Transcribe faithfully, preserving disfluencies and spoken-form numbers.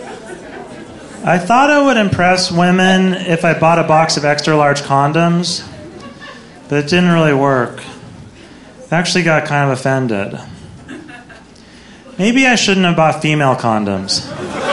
I thought I would impress women if I bought a box of extra large condoms, but it didn't really work. I actually got kind of offended. Maybe I shouldn't have bought female condoms.